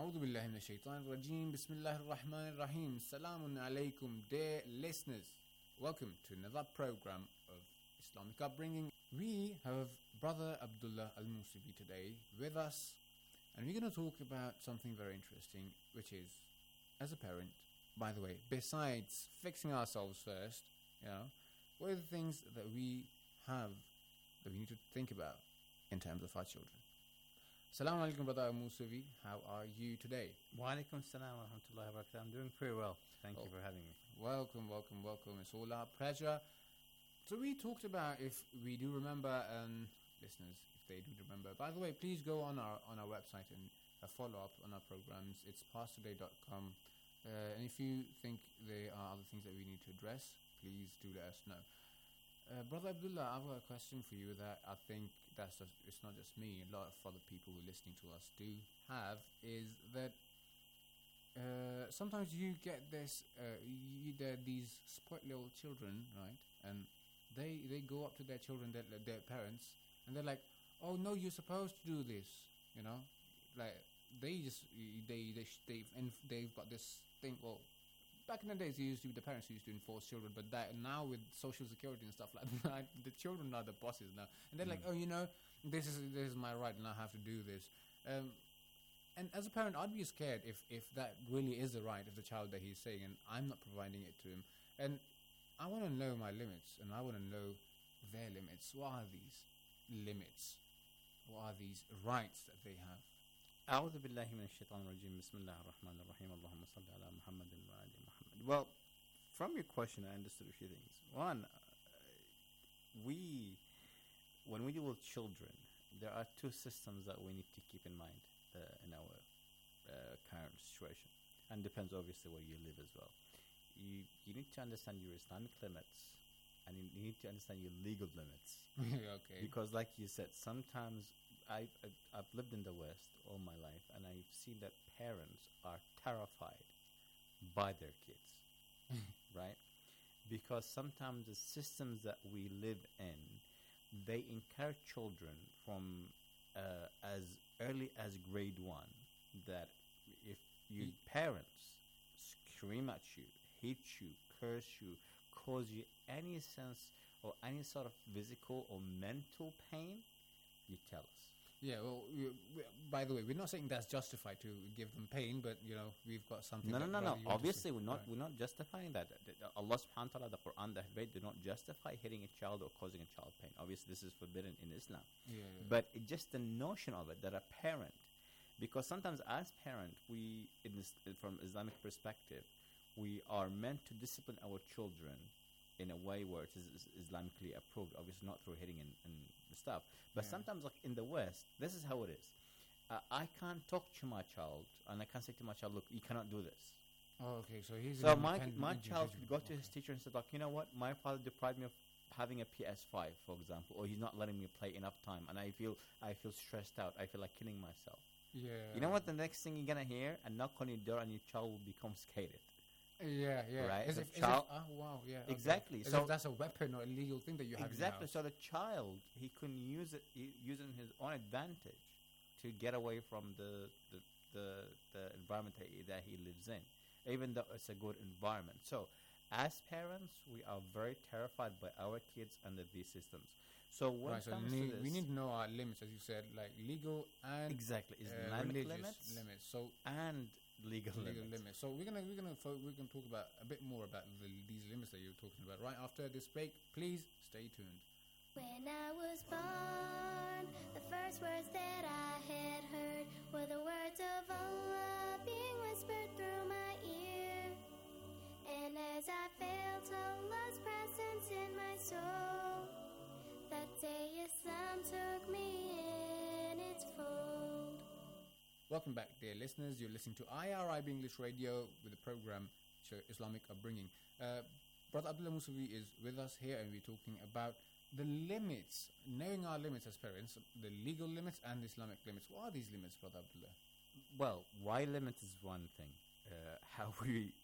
أعوذ بالله من الشيطان الرجيم. بسم الله الرحمن الرحيم. Salamun alaikum, dear listeners. Welcome to another program of Islamic Upbringing. We have Brother Abdullah Al-Musavi today with us, and we're going to talk about something very interesting, which is, as a parent, by the way, besides fixing ourselves first, what are the things that we have that we need to think about in terms of our children? Assalamu alaikum, Brother Al-Musavi. How are you today? Wa alaikum assalam wa rahmatullahi wa barakatuh. I'm doing pretty well. Thank you for having me. Welcome. It's all our pleasure. So we talked about, if we do remember, listeners, if they do remember. By the way, please go on our website and follow up on our programs. It's pasttoday.com. And if you think there are other things that we need to address, please do let us know. Brother Abdullah, I've got a question for you that I think it's not just me, a lot of other people who are listening to us do have, is that sometimes you get this, these spoiled little children, right? And they go up to their children, their parents, and they're like, "Oh no, you're supposed to do this," like they've got this thing. Well, back in the days, the parents used to enforce children, but now with social security and stuff like that, the children are the bosses now, and they're like, "Oh, this is my right, and I have to do this." And as a parent, I'd be scared if that really is the right of the child that he's saying, and I'm not providing it to him. And I want to know my limits, and I want to know their limits. What are these limits? What are these rights that they have? أعوذ بالله من الشيطان الرجيم. بسم الله الرحمن الرحيم. اللهم صل على محمد وعلى محمد. Well, from your question, I understood a few things. One, when we deal with children, there are two systems that we need to keep in mind in our current situation, and depends obviously where you live as well. You need to understand your Islamic limits, and you need to understand your legal limits. Okay. Because, like you said, sometimes I've lived in the West all my life, and I've seen that parents are terrified by their kids, right? Because sometimes the systems that we live in, they encourage children from as early as grade 1 that if your parents scream at you, hit you, curse you, cause you any sense or any sort of physical or mental pain, you tell us. Yeah, well, by the way, we're not saying that's justified to give them pain, but we've got something. No. Obviously, we're not justifying that. Allah Subhanahu wa Taala, the Quran, the Hadith, do not justify hitting a child or causing a child pain. Obviously, this is forbidden in Islam. Yeah. But just the notion of it that a parent, because sometimes as parent, from Islamic perspective, we are meant to discipline our children in a way where it is Islamically approved, obviously not through hitting and stuff. But sometimes, like in the West, this is how it is. I can't talk to my child, and I can't say to my child, "Look, you cannot do this." Oh, okay. So my child could go to his teacher and say, "Like, you know what? My father deprived me of having a PS5, for example, or he's not letting me play enough time, and I feel stressed out. I feel like killing myself." Yeah. You know what? The next thing you're gonna hear, a knock on your door, and your child will become scared. Yeah. Right. Wow. Yeah. Okay. Exactly. So that's a weapon or illegal thing that you have. Exactly. So the child, he can use it using his own advantage to get away from the environment that he lives in, even though it's a good environment. So, as parents, we are very terrified by our kids under these systems. So when it comes to this, we need to know our limits, as you said, like legal and exactly Islamic limits. So and legal limits. So we're gonna talk about a bit more about these limits that you're talking about right after this break. Please stay tuned. When I was born, the first words that I had heard were the words of Allah being whispered through my ear. And as I felt Allah's presence in my soul, that day Islam took me in its fold. Welcome back, dear listeners. You're listening to IRIB English Radio with the program Islamic Upbringing. Brother Abdullah Musavi is with us here, and we're talking about the limits, knowing our limits as parents, the legal limits and the Islamic limits. What are these limits, Brother Abdullah? Well, why limits is one thing. How we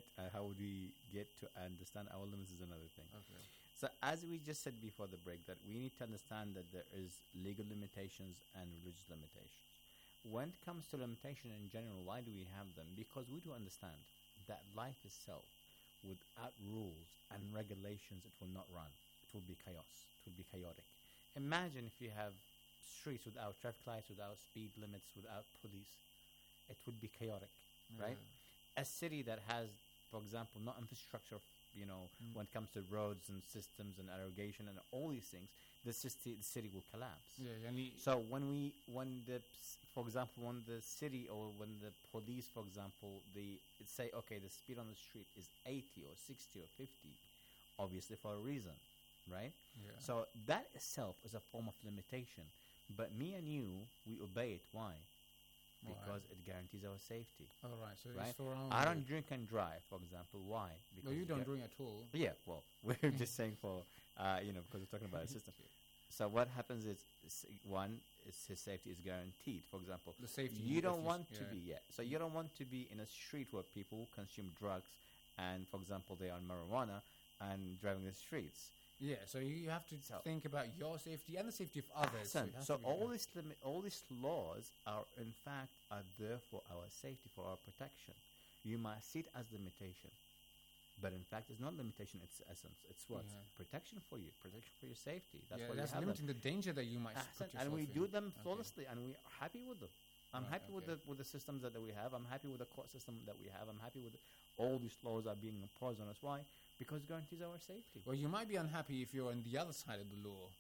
get to understand our limits is another thing. Okay. So as we just said before the break, that we need to understand that there is legal limitations and religious limitations. when it comes to limitation in general, why do we have them? Because we do understand that life itself, without rules and regulations, it will not run. It will be chaos. It will be chaotic. Imagine if you have streets without traffic lights, without speed limits, without police. It would be chaotic, right? A city that has, for example, not infrastructure, when it comes to roads and systems and irrigation and all these things, the city will collapse. So for example, when the city or when the police, for example, they say, okay, the speed on the street is 80 or 60 or 50, obviously for a reason, right? Yeah. So that itself is a form of limitation. But me and you, we obey it. Why? Because it guarantees our safety. All right. So right? it's for our I don't drink and drive, for example. Why? Because you don't drink at all. Yeah. Well, we're just saying because we're talking about a system. So what happens is, one, his safety is guaranteed. For example, the safety. You don't want to be. Yeah. So you don't want to be in a street where people consume drugs, and for example, they are on marijuana and driving the streets. Yeah, so you have to think about your safety and the safety of others. So all these laws are there for our safety, for our protection. You might see it as limitation, but in fact, it's not limitation. It's essence. It's what protection for you, protection for your safety. That's limiting the danger that you might put yourself and we in. do them flawlessly, and we're happy with them. I'm happy with the systems that we have. I'm happy with the court system that we have. I'm happy with all these laws are being imposed on us. Why? Because it guarantees our safety. Well, you might be unhappy if you're on the other side of the law.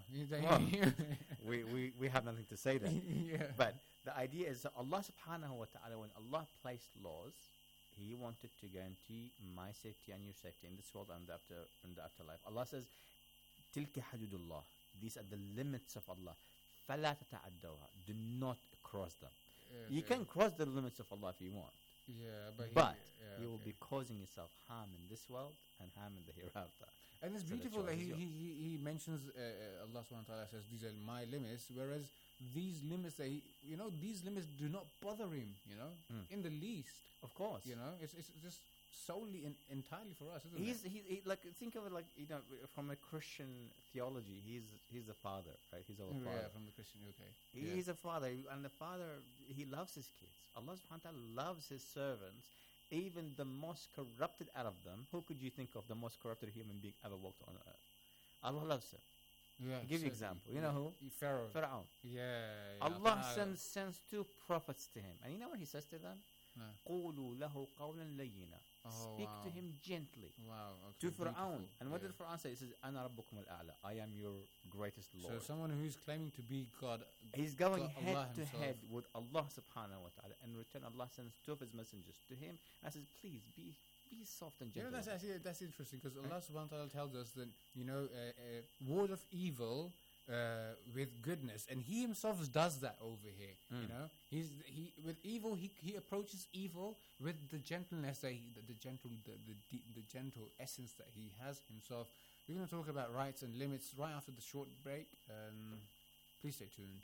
We have nothing to say there. Yeah. But the idea is that Allah subhanahu wa ta'ala, when Allah placed laws, He wanted to guarantee my safety and your safety in this world and in the afterlife. Allah says, تِلْكَ حَدُودُ اللَّهِ. These are the limits of Allah. فَلَا تَتَعَدَّوْهَا. Do not cross them. You can cross the limits of Allah if you want. Yeah, but you will be causing yourself harm in this world and harm in the hereafter. And it's beautiful that he mentions Allah subhanahu wa ta'ala says these are my limits, whereas these limits these limits do not bother him, in the least. Of course. It's just solely entirely for us, isn't it? He like, think of it like, from a Christian theology, he's a father, right? He's our father. Yeah, from the Christian, okay. He's a father, and the father, he loves his kids. Allah subhanahu wa ta'ala loves his servants, even the most corrupted out of them. Who could you think of the most corrupted human being ever walked on earth? Allah loves him. Yeah, give you example. You know who? Pharaoh. Yeah. Allah sends two prophets to him, and you know what he says to them? قولوا له قولا لينا. Speak to him gently. Wow. Okay, to Fir'aun. And what did Fir'aun say? He says, أنا ربكم الأعلى. I am your greatest Lord. So someone who's claiming to be God, he's going head to head with Allah subhanahu wa ta'ala. In return, Allah sends two of his messengers to him and says, please be soft and gentle. That's interesting, because Allah subhanahu wa ta'ala tells us that ward of evil with goodness, and he himself does that over here. He with evil, he approaches evil with the gentleness that the gentle essence that he has himself. We're going to talk about rights and limits right after the short break. Please stay tuned.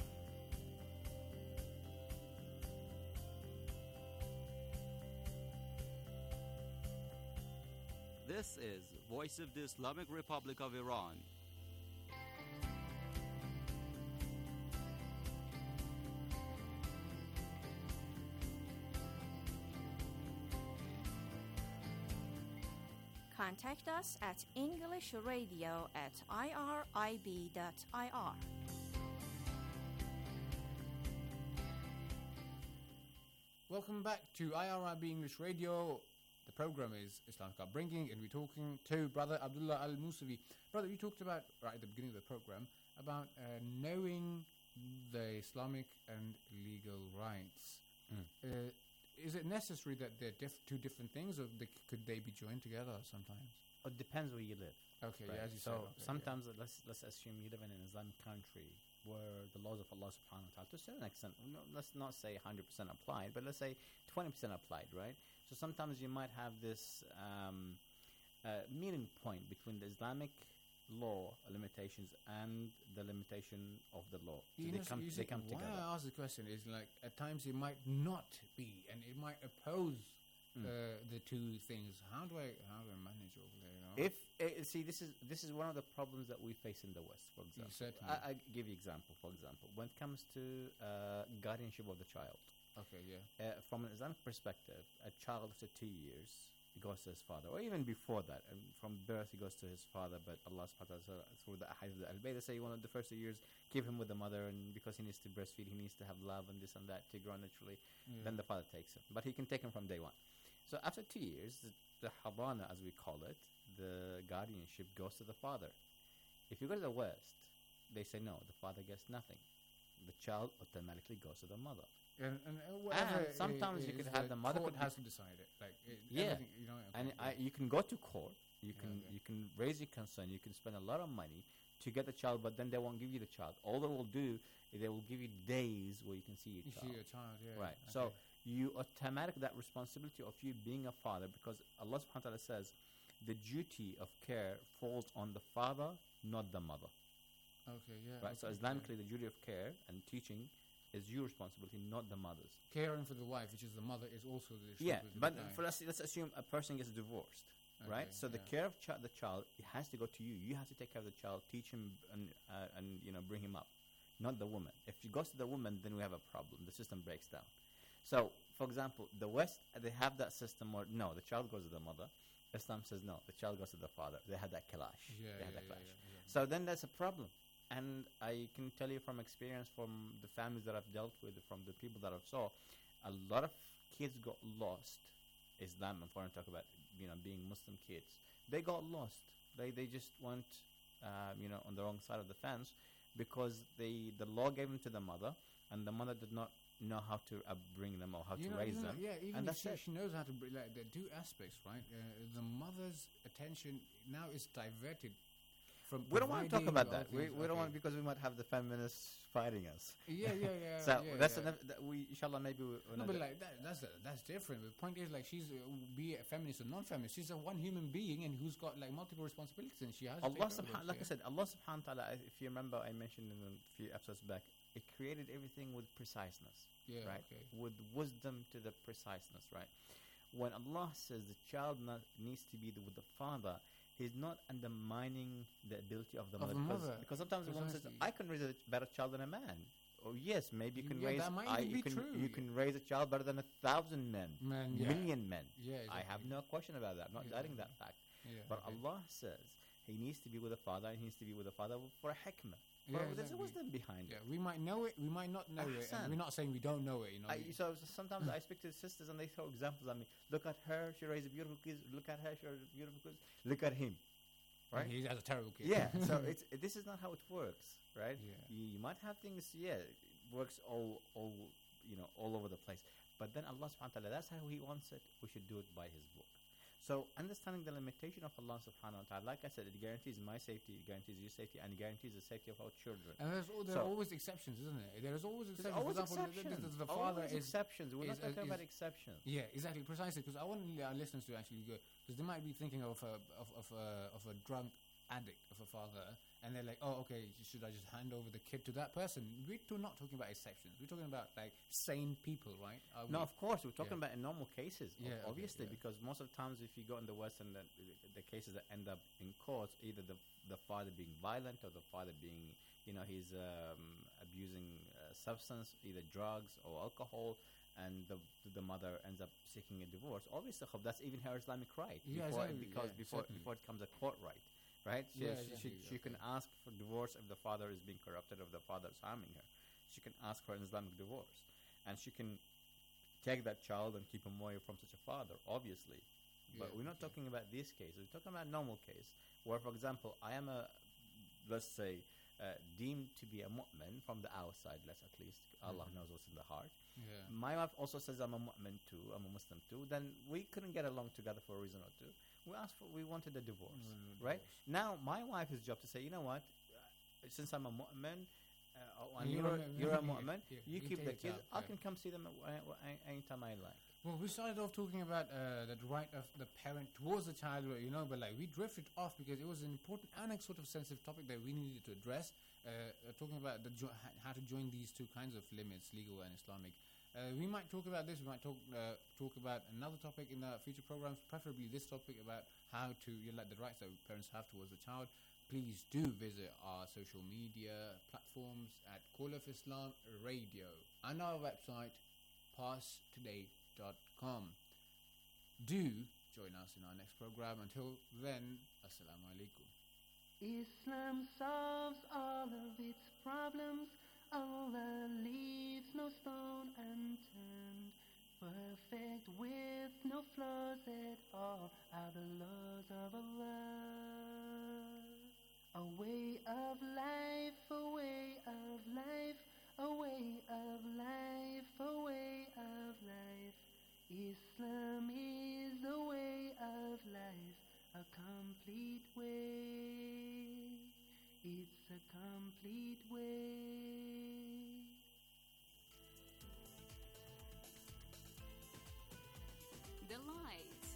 This is Voice of the Islamic Republic of Iran. Contact us at englishradio@irib.ir. Welcome back to IRIB English Radio. The program is Islamic Upbringing, and we're talking to Brother Abdullah Al-Musavi. Brother, we talked about, right at the beginning of the program, about knowing the Islamic and legal rights. Is it necessary that they're two different things, or could they be joined together sometimes? It depends where you live. Okay, right? as you said. Sometimes let's assume you live in an Islamic country where the laws of Allah subhanahu wa ta'ala, to a certain extent, let's not say 100% applied, but let's say 20% applied, right? So sometimes you might have this meeting point between the Islamic law limitations and the limitation of the law. So they come together. Why I ask the question is, like, at times it might not be, and it might oppose the two things. How do I manage over there? You know? If see, this is one of the problems that we face in the West. For example, certainly. I give you example. For example, when it comes to guardianship of the child, Okay, yeah. from an Islamic perspective, a child after 2 years goes to his father, or even before that, and from birth he goes to his father. But Allah subhanahu wa ta'ala, through the hadith of Al-Bayt, they say one of the first 2 years, keep him with the mother, and because he needs to breastfeed, he needs to have love and this and that to grow naturally. Then the father takes him, but he can take him from day one. So after 2 years, the habana, as we call it, the guardianship goes to the father. If you go to the West, they say no, the father gets nothing. The child automatically goes to the mother. And whatever sometimes you could have the mother court could has to decide it. Like everything, you know. And you can go to court. You can raise your concern. You can spend a lot of money to get the child, but then they won't give you the child. All they will do is they will give you days where you can see your you child. see your child, yeah. Right. Okay. So you automatic that responsibility of you being a father, because Allah subhanahu wa ta'ala says the duty of care falls on the father, not the mother. Okay, yeah. Right. So okay, Islamically, the duty of care and teaching is your responsibility, not the mother's. caring for the wife, which is the mother, is also the Yeah, responsibility but of the guy. for let's assume a person gets divorced, right? Okay, So the yeah. care of the child, it has to go to you. You have to take care of the child, teach him, and bring him up, not the woman. If it goes to the woman, then we have a problem. The system breaks down. So, for example, the West, they have that system where no, the child goes to the mother. Islam says no, the child goes to the father. They have that clash. Yeah, They have yeah, that yeah, clash. yeah. So then that's a problem. And I can tell you from experience, from the families that I've dealt with, from the people that I've saw, a lot of kids got lost. Islam, if I want to talk about, being Muslim kids, they got lost. They just went, on the wrong side of the fence, because the law gave them to the mother, and the mother did not know how to bring them or how to raise them. Yeah, even and if that's it. she knows how to bring, like, there are two aspects, right? The mother's attention now is diverted from. We don't want to talk about that. providing We don't want, okay. because we might have the feminists fighting us. Yeah, yeah. So yeah, that's yeah. we inshallah maybe we, No, but like that's different. The point is, like, she's be a feminist or non-feminist. She's a one human being and who's got like multiple responsibilities, and she has. to take Allah care of subhanahu, those, like yeah. I said, Allah subhanahu wa ta'ala, if you remember, I mentioned in a few episodes back, it created everything with preciseness, Yeah, right? okay. With wisdom to the preciseness, right? When Allah says the child needs to be with the father, He's not undermining the ability of the Of mother. the mother, Because sometimes a woman says, precisely. I can raise a better child than a man. Oh, yes, maybe you can Yeah, raise that might even you be can true. you can raise a child better than 1,000 men, Man, yeah. million men. Yeah, I have exactly. no question about that. I'm not Yeah, doubting exactly. that fact. Yeah, But okay. Allah says he needs to be with the father, and he needs to be with the father for a hikmah. Yeah, There's a exactly. wisdom behind Yeah, it. we might know it, we might not know it, and Ahsan. we're not saying we don't know it. You know, So sometimes I speak to sisters and they throw examples at me. Look at her, she raised beautiful kids. Look at her, she raised beautiful kids. Look at him, and right? he has a terrible kid. Yeah. So this is not how it works, right? Yeah. You might have things, it works all over the place. But then Allah subhanahu wa ta'ala, that's how He wants it. We should do it by His book. So understanding the limitation of Allah subhanahu wa ta'ala, like I said, it guarantees my safety, it guarantees your safety, and it guarantees the safety of our children. And there So- are always exceptions, isn't it? There is always There's exceptions. always For example, exceptions. the father Always is exceptions. We're not is- talking is- about exceptions. Yeah, exactly, precisely. Because I want our listeners to actually go, because they might be thinking of a drunk addict of a father, and they're like, oh, okay, should I just hand over the kid to that person? We're not talking about exceptions. We're talking about like sane people, right? Are No, we? of course, we're talking Yeah. about in normal cases, Yeah, okay, obviously, yeah. because most of the times if you go in the West and the cases that end up in court, either the father being violent or the father being, he's abusing substance, either drugs or alcohol, and the mother ends up seeking a divorce. Obviously, that's even her Islamic right. Yeah, before, exactly, because yeah, before certainly. before it becomes a court right, right? Yeah, She can ask for divorce if the father is being corrupted, if the father is harming her. She can ask for an Islamic divorce, and she can take that child and keep him away from such a father, obviously. But Yeah, we're not okay. talking about this case. We're talking about normal case, where, for example, I am let's say, deemed to be a mu'min from the outside, at least. Allah knows what's in the heart. Yeah. My wife also says I'm a mu'min too, I'm a Muslim too. Then we couldn't get along together for a reason or two. We wanted a divorce, right? Now, my wife's job to say, you know what, since I'm a mu'min, and you're a mu'min, Yeah, you you keep take the it kids. out, I yeah. can come see them anytime I like. Well, we started off talking about the right of the parent towards the child, but like we drifted off because it was an important and a sort of sensitive topic that we needed to address. Talking about how to join these two kinds of limits, legal and Islamic. We might talk about this. We might talk about another topic in the future programs, preferably this topic about how to the rights that parents have towards the child. Please do visit our social media platforms at Call of Islam Radio and our website passtoday.com. Do join us in our next program. Until then, Assalamu alaikum. Islam solves all of its problems. Allah leaves no stone unturned. Perfect with no flaws at all are the laws of Allah. A way of life, a way of life, a way of life, a way of life. Islam is the way of life, a complete way. It's a complete way. The Light.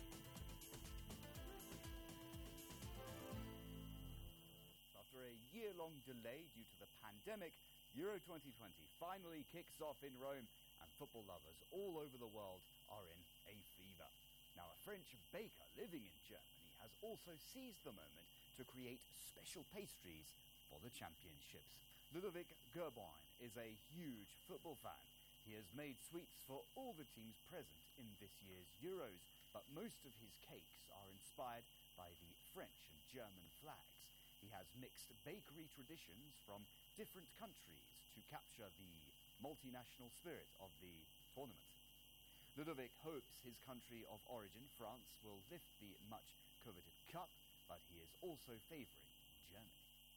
After a year-long delay due to the pandemic, Euro 2020 finally kicks off in Rome, and football lovers all over the world are in a fever. Now, a French baker living in Germany has also seized the moment to create special pastries for the championships. Ludovic Gerboin is a huge football fan. He has made sweets for all the teams present in this year's Euros, but most of his cakes are inspired by the French and German flags. He has mixed bakery traditions from different countries to capture the multinational spirit of the tournament. Ludovic hopes his country of origin, France, will lift the much-coveted cup, but he is also favouring Germany.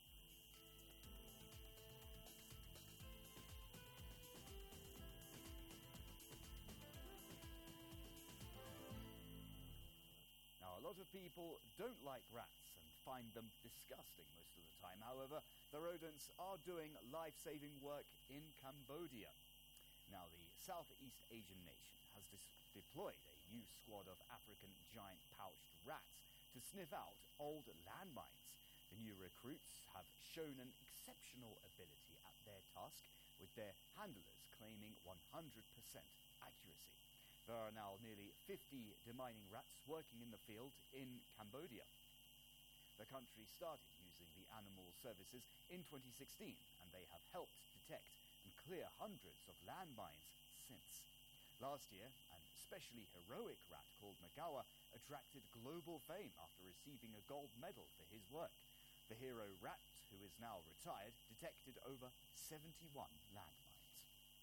Now, a lot of people don't like rats and find them disgusting most of the time. However, the rodents are doing life-saving work in Cambodia. Now, the Southeast Asian nation has deployed a new squad of African giant pouched rats to sniff out old landmines. The new recruits have shown an exceptional ability at their task, with their handlers claiming 100% accuracy. There are now nearly 50 demining rats working in the field in Cambodia. The country started using the animal services in 2016, and they have helped detect and clear hundreds of landmines since. Last year, an especially heroic rat called Magawa attracted global fame after receiving a gold medal for his work. The hero rat, who is now retired, detected over 71 landmines.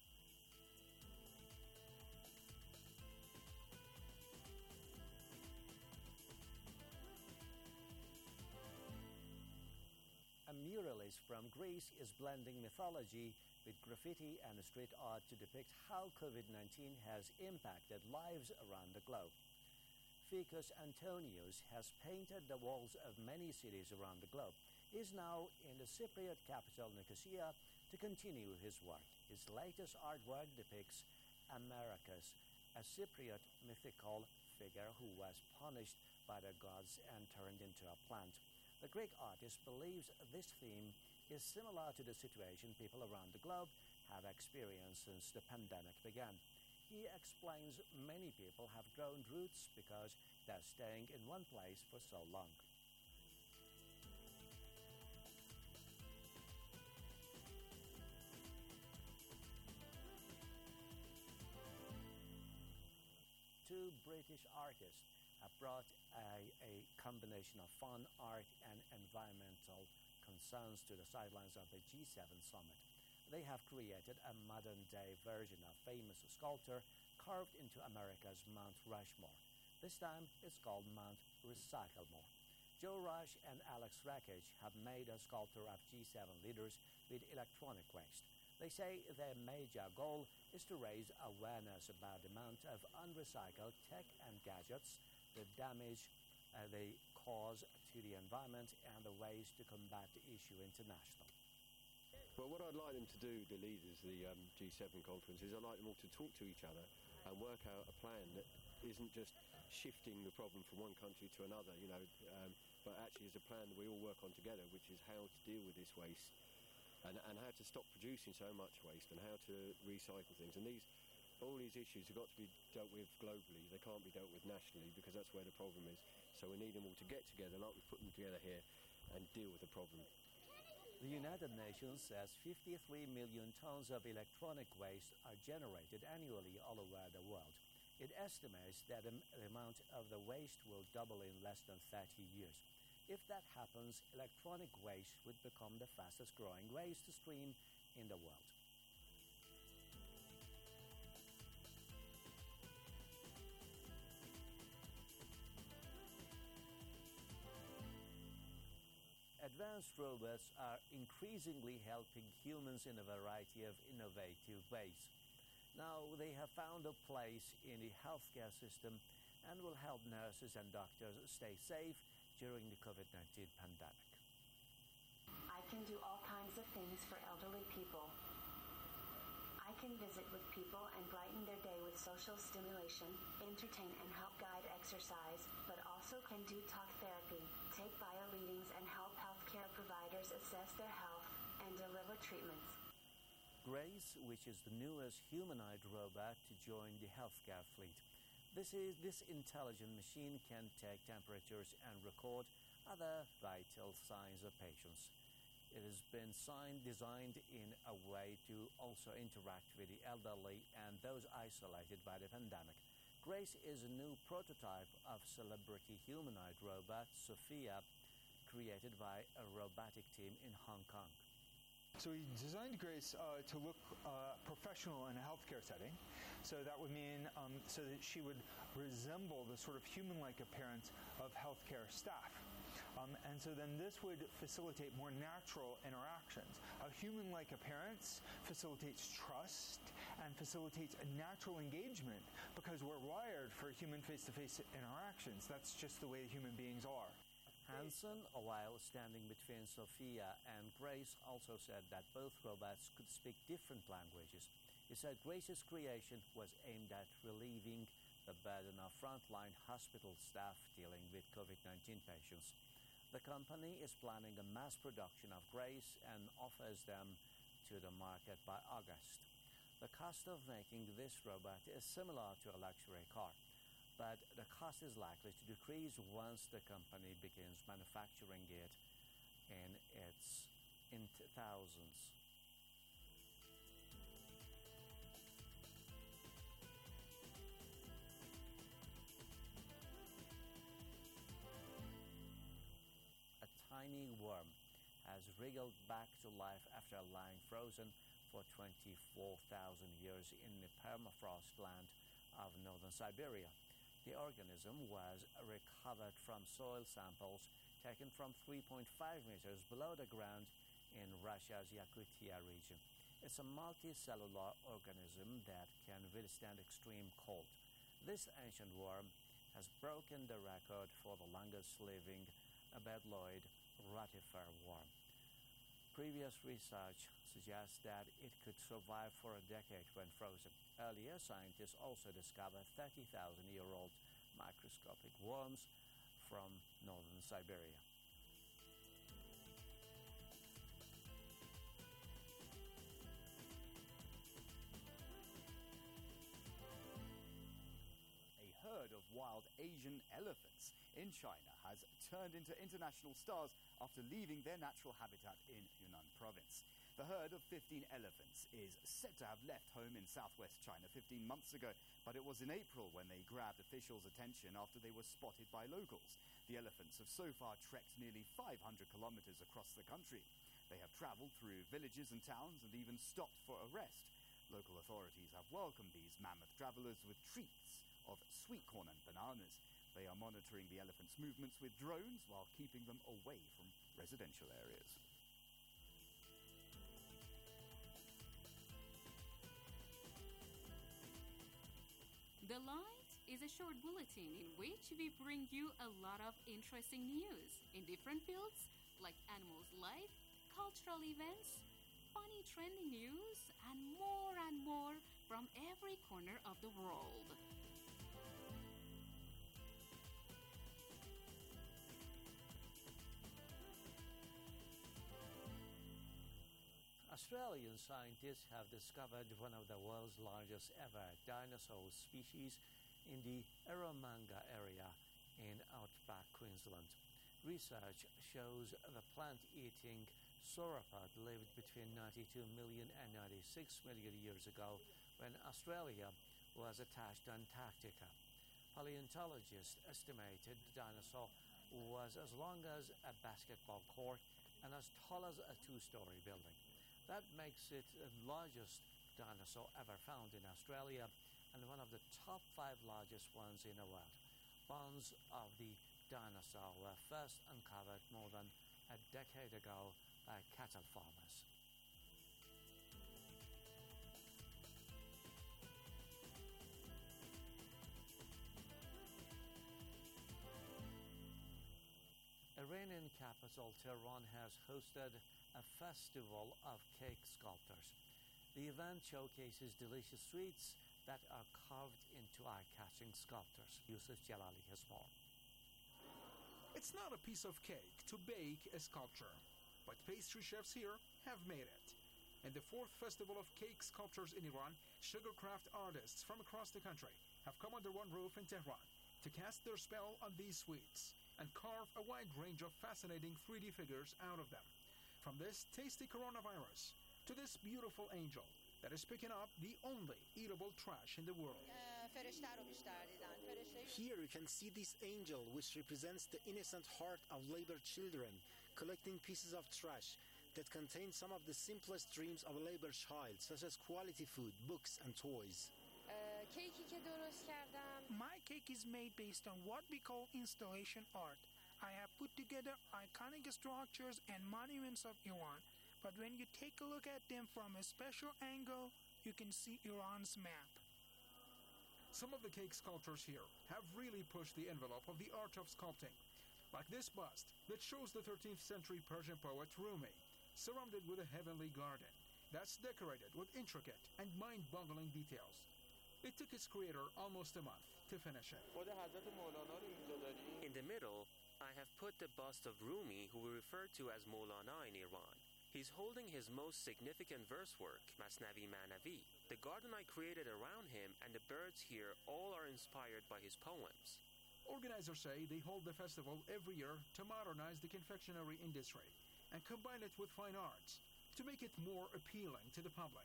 A muralist from Greece is blending mythology with graffiti and street art to depict how COVID-19 has impacted lives around the globe. Ficus Antonios has painted the walls of many cities around the globe. He is now in the Cypriot capital Nicosia to continue his work. His latest artwork depicts Americus, a Cypriot mythical figure who was punished by the gods and turned into a plant. The Greek artist believes this theme is similar to the situation people around the globe have experienced since the pandemic began. He explains many people have grown roots because they're staying in one place for so long. Two British artists have brought a combination of fun, art, and environmental concerns to the sidelines of the G7 summit. They have created a modern-day version of famous sculpture carved into America's Mount Rushmore. This time, it's called Mount Recyclemore. Joe Rush and Alex Rakic have made a sculpture of G7 leaders with electronic waste. They say their major goal is to raise awareness about the amount of unrecycled tech and gadgets, the damage they cause to the environment, and the ways to combat the issue internationally. Well, what I'd like them to do, the leaders of the G7 conference, is I'd like them all to talk to each other and work out a plan that isn't just shifting the problem from one country to another, but actually is a plan that we all work on together, which is how to deal with this waste and how to stop producing so much waste and how to recycle things. And all these issues have got to be dealt with globally. They can't be dealt with nationally, because that's where the problem is. So we need them all to get together, like we put them together here, and deal with the problem. The United Nations says 53 million tons of electronic waste are generated annually all over the world. It estimates that the amount of the waste will double in less than 30 years. If that happens, electronic waste would become the fastest growing waste stream in the world. Advanced robots are increasingly helping humans in a variety of innovative ways. Now they have found a place in the healthcare system and will help nurses and doctors stay safe during the COVID-19 pandemic. I can do all kinds of things for elderly people. I can visit with people and brighten their day with social stimulation, entertain and help guide exercise, but also can do talk therapy, take bio readings and help healthcare providers assess their health and deliver treatments. Grace, which is the newest humanoid robot to join the healthcare fleet. This intelligent machine can take temperatures and record other vital signs of patients. It has been designed in a way to also interact with the elderly and those isolated by the pandemic. Grace is a new prototype of celebrity humanoid robot, Sophia, created by a robotic team in Hong Kong. So we designed Grace to look professional in a healthcare setting. So that would mean so that she would resemble the sort of human-like appearance of healthcare staff. And so then this would facilitate more natural interactions. A human-like appearance facilitates trust and facilitates a natural engagement because we're wired for human face-to-face interactions. That's just the way human beings are. Hansen, while standing between Sophia and Grace, also said that both robots could speak different languages. He said Grace's creation was aimed at relieving the burden of frontline hospital staff dealing with COVID-19 patients. The company is planning a mass production of Grace and offers them to the market by August. The cost of making this robot is similar to a luxury car, but the cost is likely to decrease once the company begins manufacturing it in thousands. A tiny worm has wriggled back to life after lying frozen for 24,000 years in the permafrost land of northern Siberia. The organism was recovered from soil samples taken from 3.5 meters below the ground in Russia's Yakutia region. It's a multicellular organism that can withstand extreme cold. This ancient worm has broken the record for the longest living bedloid rotifer worm. Previous research suggests that it could survive for a decade when frozen. Earlier, scientists also discovered 30,000-year-old microscopic worms from northern Siberia. A herd of wild Asian elephants in China has turned into international stars after leaving their natural habitat in Yunnan province. The herd of 15 elephants is said to have left home in southwest China 15 months ago, but it was in April when they grabbed officials' attention after they were spotted by locals. The elephants have so far trekked nearly 500 kilometers across the country. They have traveled through villages and towns and even stopped for a rest. Local authorities have welcomed these mammoth travelers with treats of sweet corn and bananas. They are monitoring the elephants' movements with drones while keeping them away from residential areas. The Light is a short bulletin in which we bring you a lot of interesting news in different fields like animals' life, cultural events, funny trending news, and more from every corner of the world. Australian scientists have discovered one of the world's largest ever dinosaur species in the Eromanga area in outback Queensland. Research shows the plant-eating sauropod lived between 92 million and 96 million years ago when Australia was attached to Antarctica. Paleontologists estimated the dinosaur was as long as a basketball court and as tall as a two-story building. That makes it the largest dinosaur ever found in Australia and one of the top 5 largest ones in the world. Bones of the dinosaur were first uncovered more than a decade ago by cattle farmers. Iranian capital Tehran has hosted a festival of cake sculptors. The event showcases delicious sweets that are carved into eye-catching sculptures. Yusuf Jalali has more. It's not a piece of cake to bake a sculpture, but pastry chefs here have made it. In the 4th Festival of Cake Sculptures in Iran, sugarcraft artists from across the country have come under one roof in Tehran to cast their spell on these sweets and carve a wide range of fascinating 3D figures out of them. From this tasty coronavirus to this beautiful angel that is picking up the only eatable trash in the world. Here you can see this angel, which represents the innocent heart of labor children, collecting pieces of trash that contain some of the simplest dreams of a labor child, such as quality food, books, and toys. My cake is made based on what we call installation art. I have put together iconic structures and monuments of Iran, but when you take a look at them from a special angle, you can see Iran's map. Some of the cake sculptures here have really pushed the envelope of the art of sculpting, like this bust that shows the 13th century Persian poet Rumi, surrounded with a heavenly garden that's decorated with intricate and mind-boggling details. It took its creator almost a month to finish it. In the middle, I have put the bust of Rumi, who we refer to as Maulana in Iran. He's holding his most significant verse work, Masnavi Manavi. The garden I created around him and the birds here all are inspired by his poems. Organizers say they hold the festival every year to modernize the confectionery industry and combine it with fine arts to make it more appealing to the public.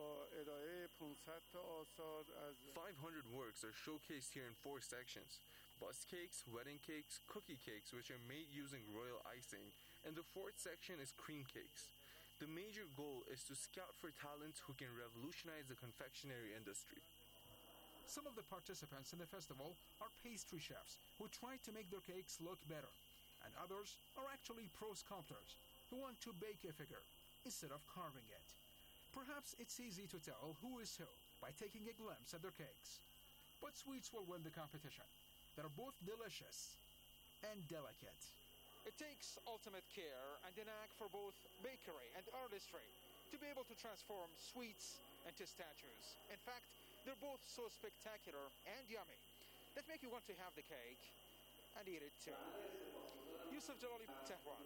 500 works are showcased here in 4 sections: bust cakes, wedding cakes, cookie cakes, which are made using royal icing, and the 4th section is cream cakes. The major goal is to scout for talents who can revolutionize the confectionery industry. Some of the participants in the festival are pastry chefs who try to make their cakes look better, and others are actually pro sculptors who want to bake a figure instead of carving it. Perhaps it's easy to tell who is who by taking a glimpse at their cakes. But sweets will win the competition. They're both delicious and delicate. It takes ultimate care and an knack for both bakery and artistry to be able to transform sweets into statues. In fact, they're both so spectacular and yummy that make you want to have the cake and eat it too. Yusuf Jalali, Tehran.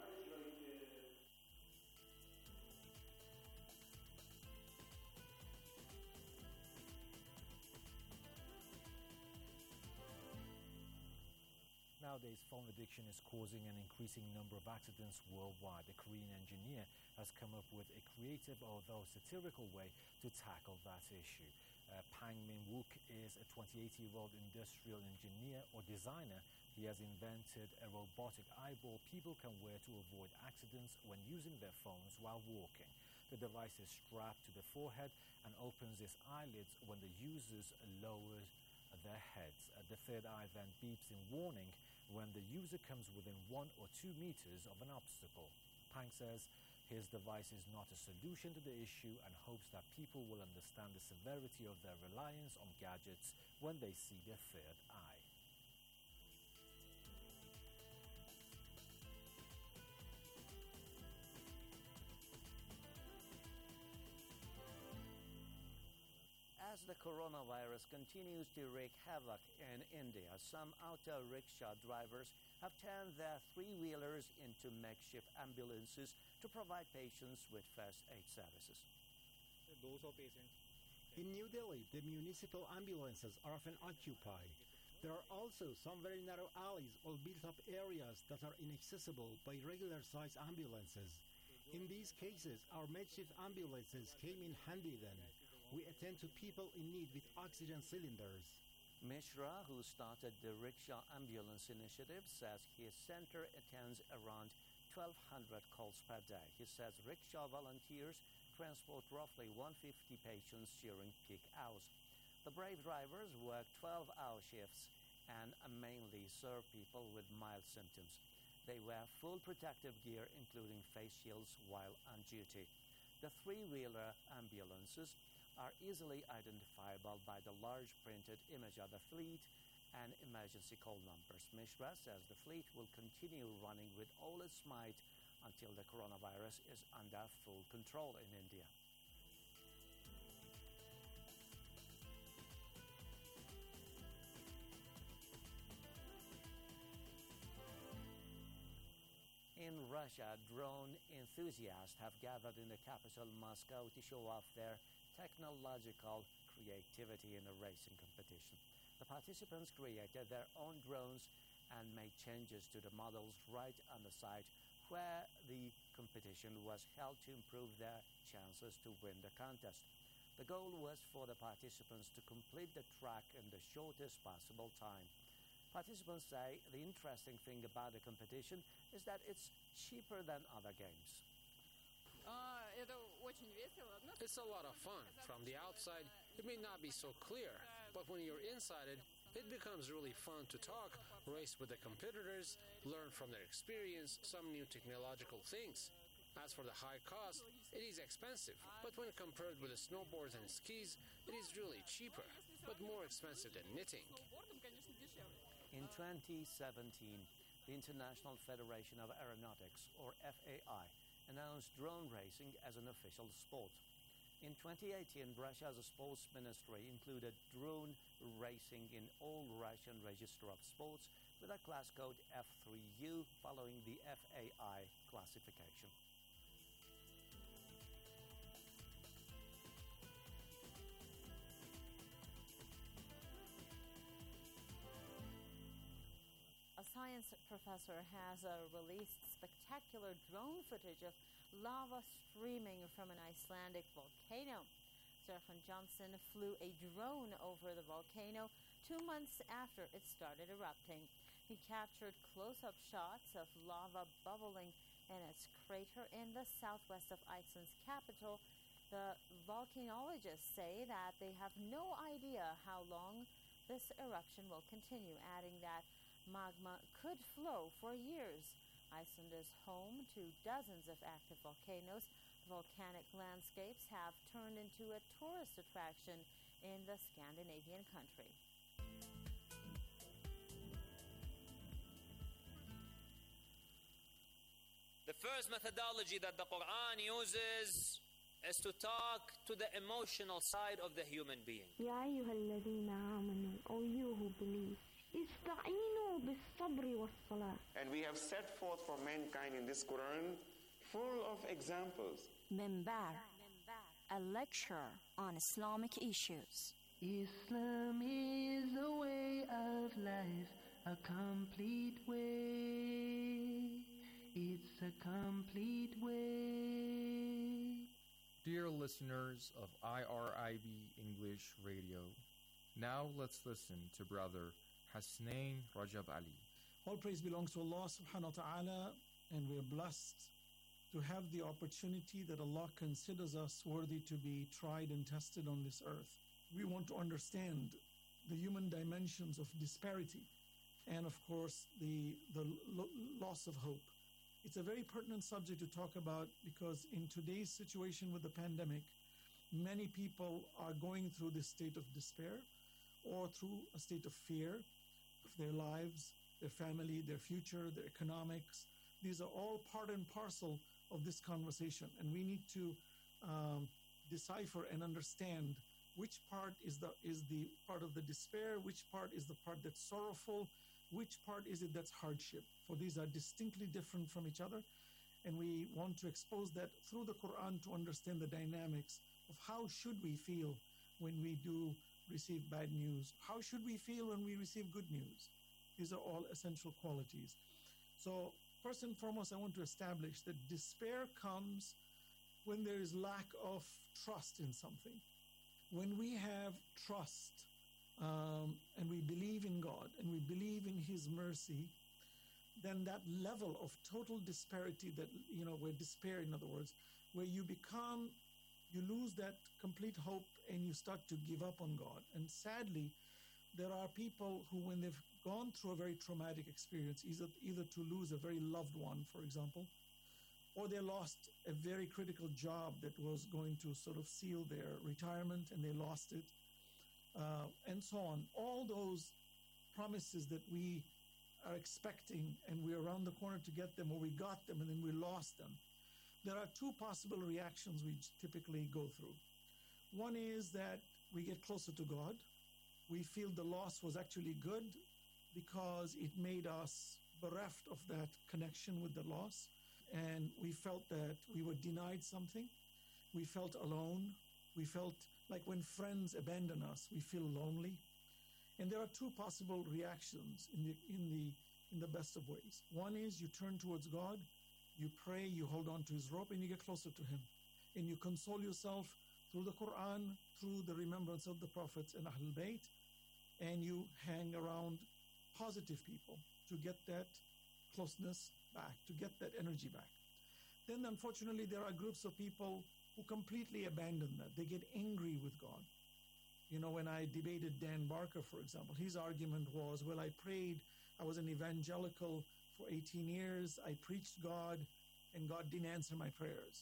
Nowadays, phone addiction is causing an increasing number of accidents worldwide. A Korean engineer has come up with a creative, although satirical way to tackle that issue. Pang Min-wook is a 28-year-old industrial engineer or designer. He has invented a robotic eyeball people can wear to avoid accidents when using their phones while walking. The device is strapped to the forehead and opens its eyelids when the users lower their heads. The third eye then beeps in warning when the user comes within 1 or 2 meters of an obstacle. Pang says his device is not a solution to the issue and hopes that people will understand the severity of their reliance on gadgets when they see their third eye. As As the coronavirus continues to wreak havoc in India, some auto rickshaw drivers have turned their three-wheelers into makeshift ambulances to provide patients with first aid services. In New Delhi, the municipal ambulances are often occupied. There are also some very narrow alleys or built-up areas that are inaccessible by regular-sized ambulances. In these cases, our makeshift ambulances came in handy then. We attend to people in need with oxygen cylinders. Mishra, who started the Rickshaw Ambulance Initiative, says his center attends around 1,200 calls per day. He says rickshaw volunteers transport roughly 150 patients during peak hours. The brave drivers work 12-hour shifts and mainly serve people with mild symptoms. They wear full protective gear, including face shields, while on duty. The three-wheeler ambulances are easily identifiable by the large printed image of the fleet and emergency call numbers. Mishra says the fleet will continue running with all its might until the coronavirus is under full control in India. In Russia, drone enthusiasts have gathered in the capital, Moscow, to show off their technological creativity in a racing competition. The participants created their own drones and made changes to the models right on the site where the competition was held to improve their chances to win the contest. The goal was for the participants to complete the track in the shortest possible time. Participants say the interesting thing about the competition is that it's cheaper than other games. It's a lot of fun. From the outside, it may not be so clear, but when you're inside it, it becomes really fun to talk, race with the competitors, learn from their experience some new technological things. As for the high cost, it is expensive, but when compared with the snowboards and skis, it is really cheaper, but more expensive than knitting. In 2017, the International Federation of Aeronautics, or FAI, announced drone racing as an official sport. In 2018, Russia's sports ministry included drone racing in all Russian Register of Sports with a class code F3U following the FAI classification. A science professor has released spectacular drone footage of lava streaming from an Icelandic volcano. Serkan Johnson flew a drone over the volcano 2 months after it started erupting. He captured close-up shots of lava bubbling in its crater in the southwest of Iceland's capital. The volcanologists say that they have no idea how long this eruption will continue, adding that magma could flow for years. Iceland is home to dozens of active volcanoes. Volcanic landscapes have turned into a tourist attraction in the Scandinavian country. The first methodology that the Quran uses is to talk to the emotional side of the human being. يا أيها الذين آمنوا, O you who believe, استعينوا بالصبر والصلاة. And we have set forth for mankind in this Quran full of examples. Minbar, a lecture on Islamic issues. Islam is a way of life, a complete way. It's a complete way. Dear listeners of IRIB English Radio, now let's listen to Brother Hasnain Rajab Ali. All praise belongs to Allah subhanahu wa ta'ala, and we are blessed to have the opportunity that Allah considers us worthy to be tried and tested on this earth. We want to understand the human dimensions of disparity and, of course, the loss of hope. It's a very pertinent subject to talk about because in today's situation with the pandemic, many people are going through this state of despair or through a state of fear of their lives, their family, their future, their economics. These are all part and parcel of this conversation, and we need to decipher and understand which part is the part of the despair, which part is the part that's sorrowful, which part is it that's hardship. For these are distinctly different from each other, and we want to expose that through the Quran to understand the dynamics of how should we feel when we do receive bad news, how should we feel when we receive good news. These are all essential qualities. So first and foremost, I want to establish that despair comes when there is lack of trust in something. When we have trust and we believe in God and we believe in His mercy, then that level of total disparity that, where despair, in other words, where you lose that complete hope and you start to give up on God. And sadly, there are people who, when they've gone through a very traumatic experience, either to lose a very loved one, for example, or they lost a very critical job that was going to sort of seal their retirement and they lost it, and so on. All those promises that we are expecting and we're around the corner to get them, or we got them and then we lost them. There are two possible reactions we typically go through. One is that we get closer to God. We feel the loss was actually good because it made us bereft of that connection with the loss. And we felt that we were denied something. We felt alone. We felt like when friends abandon us, we feel lonely. And there are two possible reactions in the best of ways. One is you turn towards God, you pray, you hold on to His rope, and you get closer to Him. And you console yourself through the Quran, through the remembrance of the prophets and Ahlul Bayt, and you hang around positive people to get that closeness back, to get that energy back. Then, unfortunately, there are groups of people who completely abandon that. They get angry with God. When I debated Dan Barker, for example, his argument was, well, I prayed, I was an evangelical for 18 years, I preached God, and God didn't answer my prayers.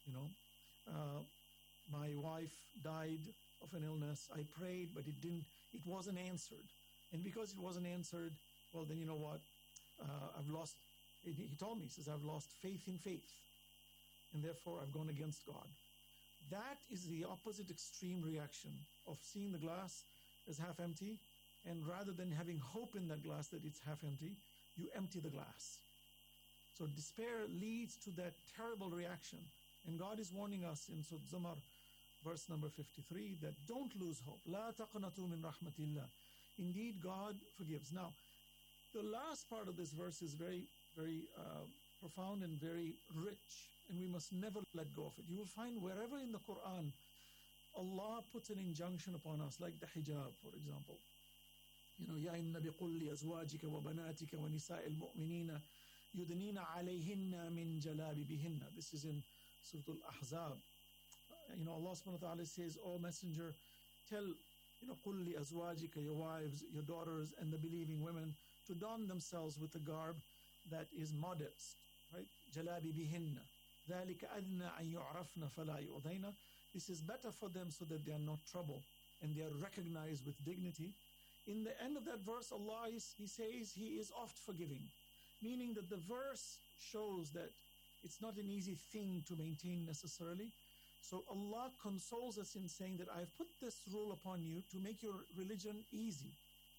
My wife died of an illness, I prayed, but it wasn't answered. And because it wasn't answered, well, then you know what? I've lost, he told me, he says, I've lost faith in faith, and therefore I've gone against God. That is the opposite extreme reaction of seeing the glass as half empty, and rather than having hope in that glass that it's half empty, you empty the glass. So despair leads to that terrible reaction. And God is warning us in Surah Zumar, verse number 53, that don't lose hope. La taqnatu min rahmatillah. Indeed, God forgives. Now, the last part of this verse is very, very profound and very rich, and we must never let go of it. You will find wherever in the Quran Allah puts an injunction upon us, like the hijab, for example. يا النبي قل لأزواجك وبناتك ونساء المؤمنين يدنين عليهن من جلابيبهن. This is in Surah Al-Ahzab. Allah subhanahu wa ta'ala says, O Messenger, tell, قل لأزواجك, your wives, your daughters, and the believing women, to don themselves with a garb that is modest, right? جلابيبهن ذلك أدنى أن يعرفن فلا يؤذين. This is better for them so that they are not troubled and they are recognized with dignity. In the end of that verse, Allah He says He is oft forgiving, meaning that the verse shows that it's not an easy thing to maintain necessarily. So Allah consoles us in saying that I've put this rule upon you to make your religion easy.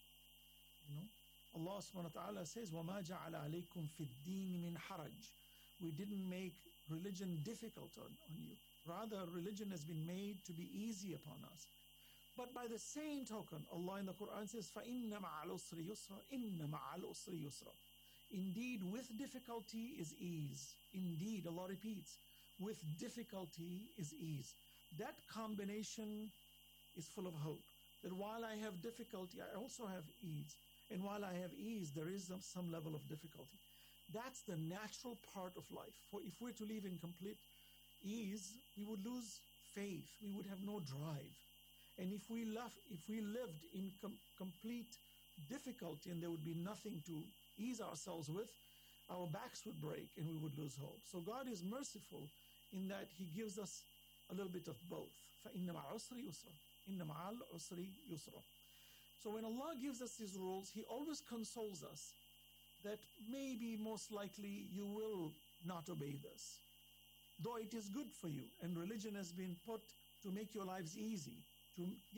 Allah subhanahu wa ta'ala says, وَمَا جَعَلَ عَلَيْكُمْ فِي الدِّينِ مِنْ حَرَجٍ. We didn't make religion difficult on you. Rather, religion has been made to be easy upon us. But by the same token, Allah in the Quran says, فَإِنَّ مَعَ الْعُسْرِ يُسْرًا إِنَّ مَعَ الْعُسْرِ يُسْرًا. Indeed, with difficulty is ease. Indeed, Allah repeats, with difficulty is ease. That combination is full of hope. That while I have difficulty, I also have ease. And while I have ease, there is some level of difficulty. That's the natural part of life. For if we're to live in complete ease, we would lose faith. We would have no drive. And if we lived in complete difficulty and there would be nothing to ease ourselves with, our backs would break and we would lose hope. So God is merciful in that He gives us a little bit of both. فَإِنَّ مَعَ الْعُسْرِ يُسْرًا إِنَّ مَعَ الْعُسْرِ يُسْرًا. So when Allah gives us His rules, He always consoles us that maybe most likely you will not obey this. Though it is good for you, and religion has been put to make your lives easy, to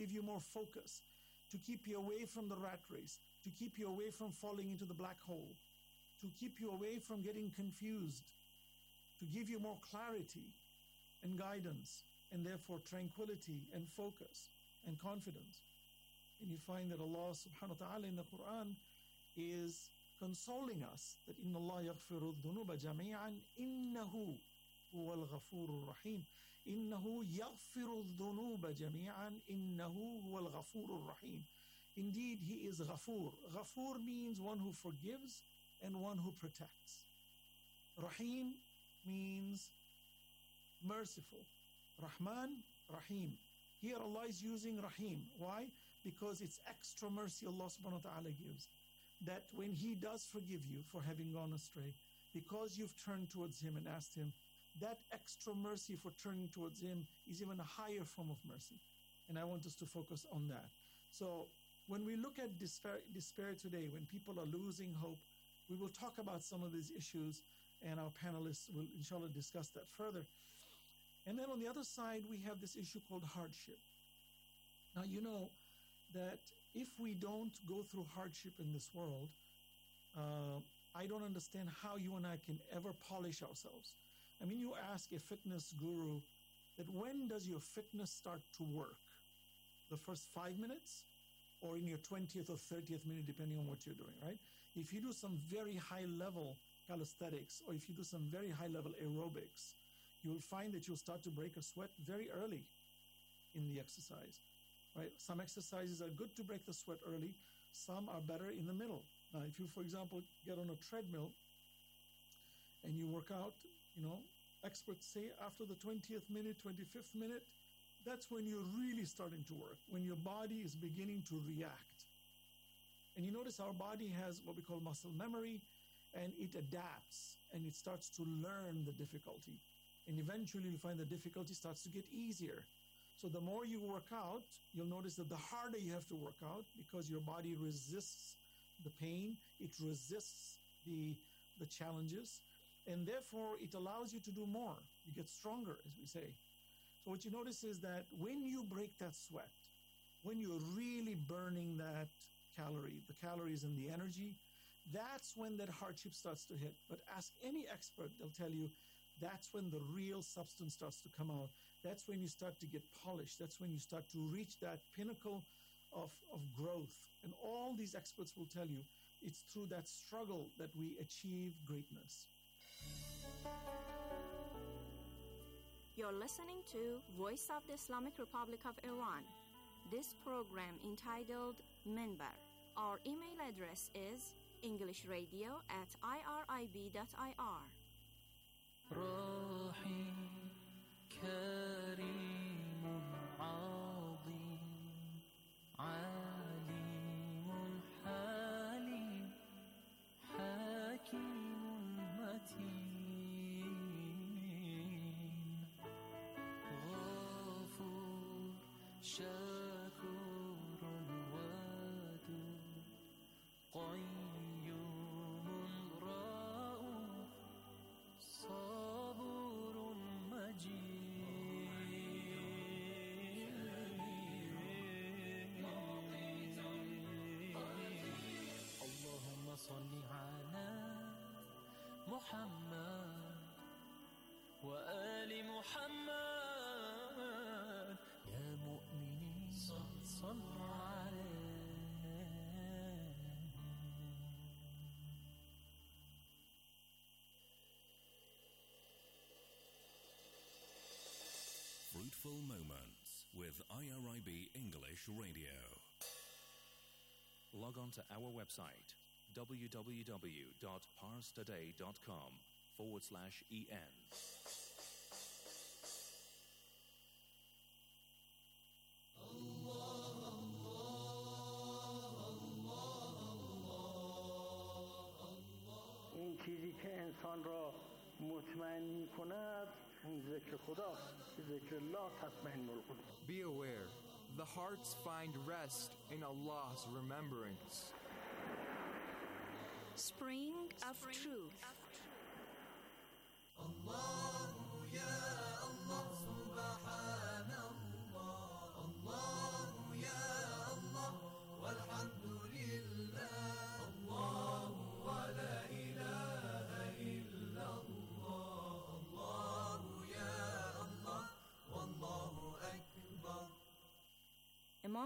give you more focus, to keep you away from the rat race, to keep you away from falling into the black hole, to keep you away from getting confused, to give you more clarity and guidance, and therefore tranquility and focus and confidence. And you find that Allah subhanahu wa ta'ala in the Quran is consoling us that إِنَّ اللَّهَ يَغْفِرُ الذُّنُوبَ جَمِيعًا إِنَّهُ هُوَ الْغَفُورُ الرَّحِيمُ إِنَّهُ يَغْفِرُ الذُّنُوبَ جَمِيعًا إِنَّهُ هُوَ الْغَفُورُ الرَّحِيمُ. Indeed, He is Ghafur. Ghafur means one who forgives and one who protects. Rahim means merciful. Rahman, Rahim. Here Allah is using Rahim. Why? Because it's extra mercy Allah subhanahu wa ta'ala gives. That when He does forgive you for having gone astray, because you've turned towards Him and asked Him, that extra mercy for turning towards Him is even a higher form of mercy. And I want us to focus on that. So when we look at despair today, when people are losing hope, we will talk about some of these issues, and our panelists will inshallah discuss that further. And then on the other side, we have this issue called hardship. Now, you know that if we don't go through hardship in this world, I don't understand how you and I can ever polish ourselves. I mean, you ask a fitness guru that when does your fitness start to work? The first 5 minutes or in your 20th or 30th minute, depending on what you're doing, right? If you do some very high level calisthenics or if you do some very high level aerobics, you'll find that you'll start to break a sweat very early in the exercise, right? Some exercises are good to break the sweat early. Some are better in the middle. Now, if you, for example, get on a treadmill and you work out, you know, experts say after the 20th minute, 25th minute, that's when you're really starting to work, when your body is beginning to react. And you notice our body has what we call muscle memory, and it adapts, and it starts to learn the difficulty. And eventually you'll find the difficulty starts to get easier. So the more you work out, you'll notice that the harder you have to work out because your body resists the pain, it resists the challenges, and therefore it allows you to do more. You get stronger, as we say. So what you notice is that when you break that sweat, when you're really burning that calorie, the calories and the energy, that's when that hardship starts to hit. But ask any expert, they'll tell you that's when the real substance starts to come out. That's when you start to get polished. That's when you start to reach that pinnacle of growth. And all these experts will tell you it's through that struggle that we achieve greatness. You're listening to Voice of the Islamic Republic of Iran. This program entitled Minbar. Our email address is englishradio@irib.ir. راحي كريم عظيم عليم حليم حكيم متين غفور شكور ودود قيوم رؤوف صبور مجيد اللهم صل على محمد وآل محمد يا مؤمنين صلوا عليه. Fruitful Moments with IRIB English Radio. Log on to our website www.parstoday.com/en. این چیزی که انسان را مطمئن می کند اون ذکر خداست که ذکر الله تطمئن القلوب. Be aware, the hearts find rest in Allah's remembrance. Spring of Truth. الله يا الله سبحان الله الله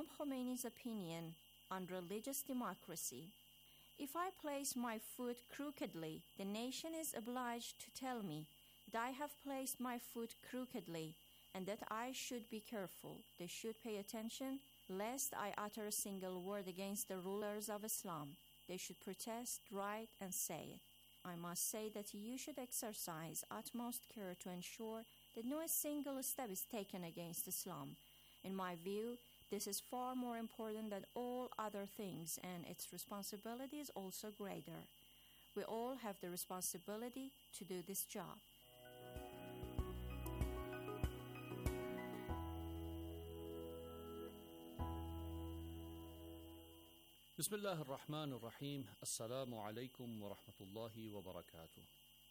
Imam Khomeini's opinion on religious democracy. If I place my foot crookedly, the nation is obliged to tell me that I have placed my foot crookedly and that I should be careful. They should pay attention lest I utter a single word against the rulers of Islam. They should protest, write, and say it. I must say that you should exercise utmost care to ensure that no single step is taken against Islam. In my view, this is far more important than all other things, and its responsibility is also greater. We all have the responsibility to do this job. Bismillah ar-Rahman ar-Rahim. Assalamu alaikum wa rahmatullahi wa barakatuh.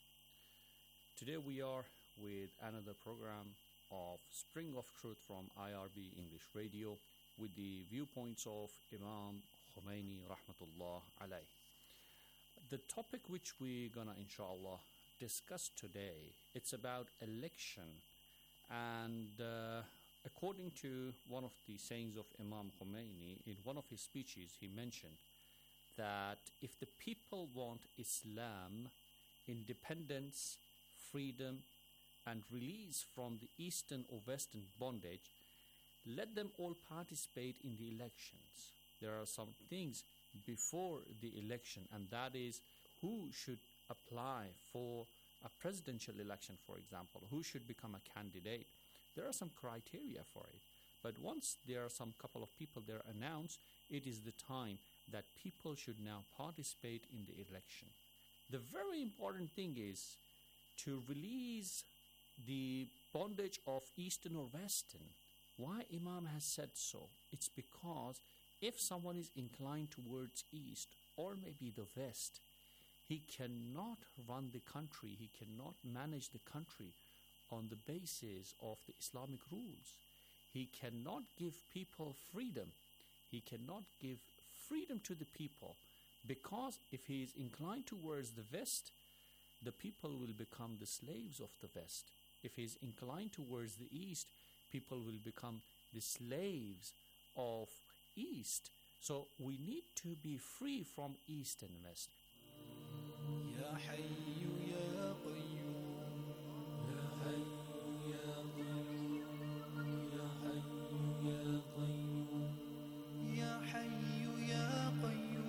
Today we are with another program of Spring of Truth from IRB English Radio with the viewpoints of Imam Khomeini rahmatullah alayh. The topic which we're gonna inshallah discuss today, it's about election, and according to one of the sayings of Imam Khomeini, in one of his speeches he mentioned that if the people want Islam, independence, freedom, and release from the Eastern or Western bondage, let them all participate in the elections. There are some things before the election, and that is who should apply for a presidential election, for example, who should become a candidate. There are some criteria for it. But once there are some couple of people there announced, it is the time that people should now participate in the election. The very important thing is to release the bondage of Eastern or Western. Why Imam has said so? It's because if someone is inclined towards East or maybe the West, he cannot run the country, he cannot manage the country on the basis of the Islamic rules. He cannot give people freedom. He cannot give freedom to the people, because if he is inclined towards the West, the people will become the slaves of the West. If he is inclined towards the East, people will become the slaves of East. So we need to be free from East and West. Ya Hayyu Ya Qayyum, Ya Hayyu Ya Qayyum, Ya Hayyu Ya Qayyum, Ya Hayyu Ya Qayyum.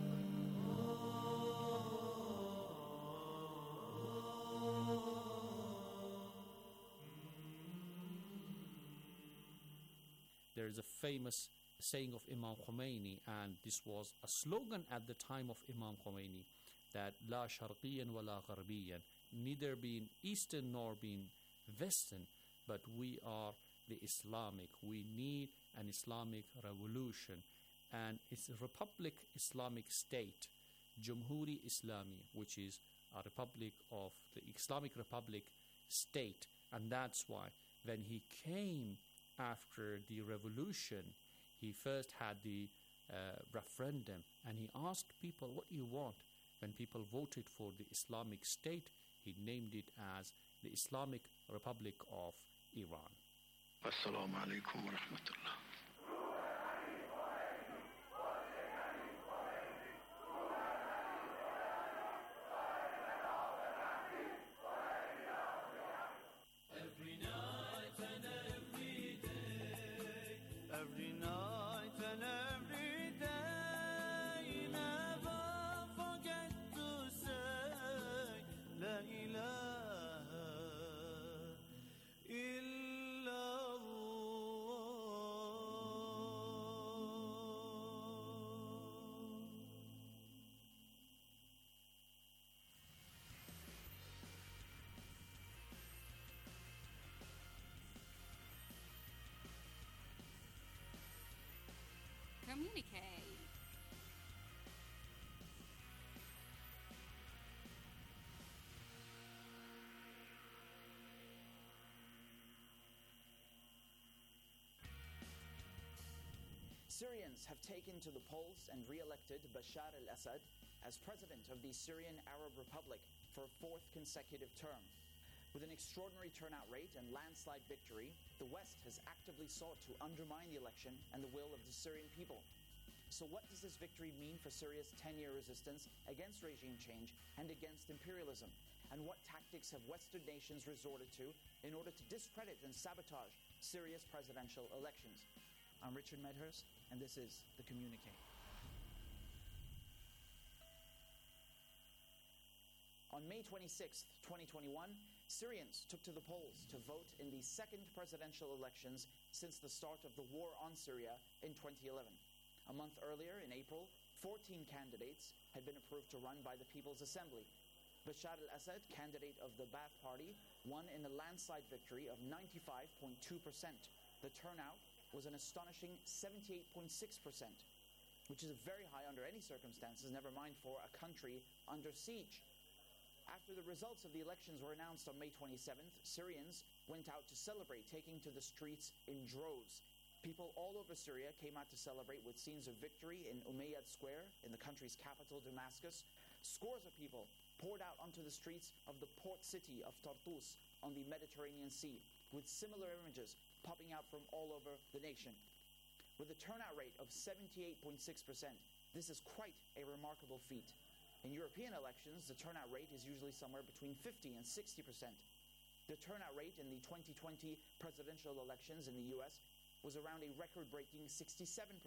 There is a famous saying of Imam Khomeini, and this was a slogan at the time of Imam Khomeini, that La Sharqiyan wa la Gharbiyan, neither being Eastern nor being Western, but we are the Islamic. We need an Islamic revolution, and it's a Republic Islamic State, Jumhuri Islami, which is a republic of the Islamic Republic state. And that's why when he came after the revolution, he first had the referendum, and he asked people, what do you want? When people voted for the Islamic State, he named it as the Islamic Republic of Iran. Assalamu alaikum wa rahmatullah. Every night and every day, every night and every day, never forget to say La ilaha illallah. Communicate. Syrians have taken to the polls and re-elected Bashar al-Assad as president of the Syrian Arab Republic for a fourth consecutive term. With an extraordinary turnout rate and landslide victory, the West has actively sought to undermine the election and the will of the Syrian people. So what does this victory mean for Syria's 10-year resistance against regime change and against imperialism? And what tactics have Western nations resorted to in order to discredit and sabotage Syria's presidential elections? I'm Richard Medhurst, and this is The Communique. On May 26, 2021, Syrians took to the polls to vote in the second presidential elections since the start of the war on Syria in 2011. A month earlier, in April, 14 candidates had been approved to run by the People's Assembly. Bashar al-Assad, candidate of the Ba'ath Party, won in a landslide victory of 95.2%. The turnout was an astonishing 78.6%, which is very high under any circumstances, never mind for a country under siege. After the results of the elections were announced on May 27th, Syrians went out to celebrate, taking to the streets in droves. People all over Syria came out to celebrate with scenes of victory in Umayyad Square, in the country's capital, Damascus. Scores of people poured out onto the streets of the port city of Tartus on the Mediterranean Sea, with similar images popping out from all over the nation. With a turnout rate of 78.6%, this is quite a remarkable feat. In European elections, the turnout rate is usually somewhere between 50 and 60%. The turnout rate in the 2020 presidential elections in the US was around a record-breaking 67%.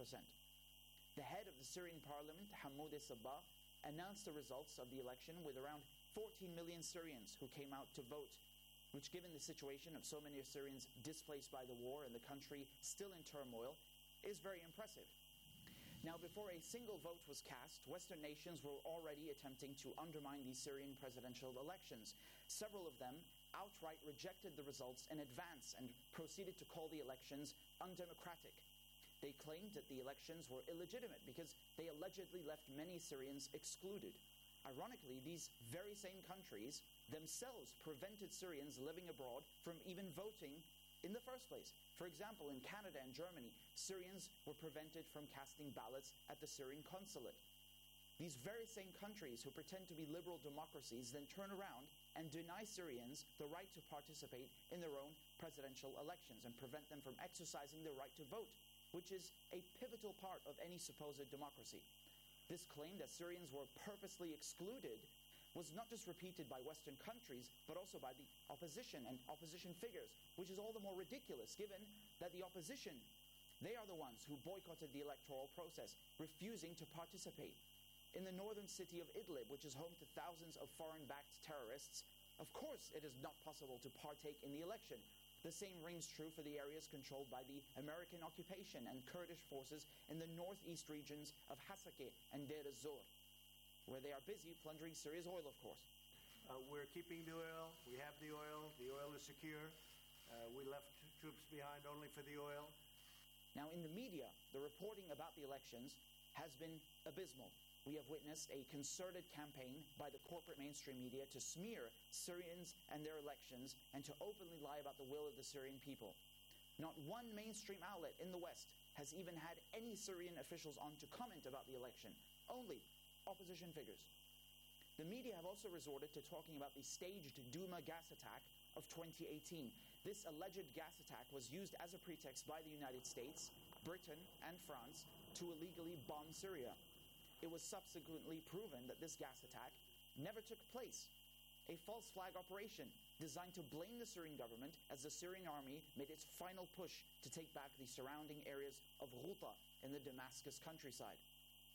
The head of the Syrian parliament, Hamoud Sabbah, announced the results of the election with around 14 million Syrians who came out to vote, which, given the situation of so many Syrians displaced by the war and the country still in turmoil, is very impressive. Now, before a single vote was cast, Western nations were already attempting to undermine these Syrian presidential elections. Several of them outright rejected the results in advance and proceeded to call the elections undemocratic. They claimed that the elections were illegitimate because they allegedly left many Syrians excluded. Ironically, these very same countries themselves prevented Syrians living abroad from even voting in the first place. For example, in Canada and Germany, Syrians were prevented from casting ballots at the Syrian consulate. These very same countries who pretend to be liberal democracies then turn around and deny Syrians the right to participate in their own presidential elections and prevent them from exercising their right to vote, which is a pivotal part of any supposed democracy. This claim that Syrians were purposely excluded was not just repeated by Western countries, but also by the opposition and opposition figures, which is all the more ridiculous given that the opposition, they are the ones who boycotted the electoral process, refusing to participate. In the northern city of Idlib, which is home to thousands of foreign-backed terrorists, of course it is not possible to partake in the election. The same rings true for the areas controlled by the American occupation and Kurdish forces in the northeast regions of Hasakeh and Deir ez-Zor, where they are busy plundering Syria's oil, of course. We're keeping the oil. We have the oil. The oil is secure. We left troops behind only for the oil. Now, in the media, the reporting about the elections has been abysmal. We have witnessed a concerted campaign by the corporate mainstream media to smear Syrians and their elections and to openly lie about the will of the Syrian people. Not one mainstream outlet in the West has even had any Syrian officials on to comment about the election. Only opposition figures. The media have also resorted to talking about the staged Douma gas attack of 2018. This alleged gas attack was used as a pretext by the United States, Britain, and France to illegally bomb Syria. It was subsequently proven that this gas attack never took place. A false flag operation designed to blame the Syrian government as the Syrian army made its final push to take back the surrounding areas of Ghouta in the Damascus countryside.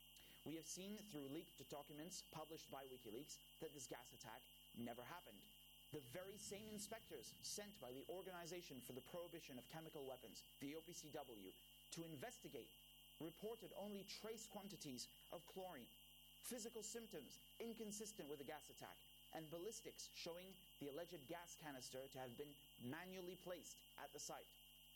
We have seen through leaked documents published by WikiLeaks that this gas attack never happened. The very same inspectors sent by the Organization for the Prohibition of Chemical Weapons, the OPCW, to investigate reported only trace quantities of chlorine, physical symptoms inconsistent with the gas attack, and ballistics showing the alleged gas canister to have been manually placed at the site.